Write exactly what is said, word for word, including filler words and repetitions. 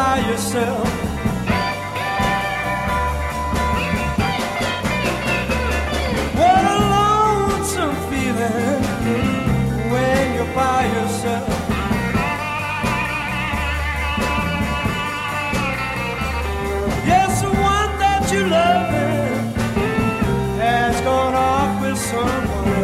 by yourself. What a lonesome feeling when you're by yourself. Yes, the one that you love has gone off with someone else.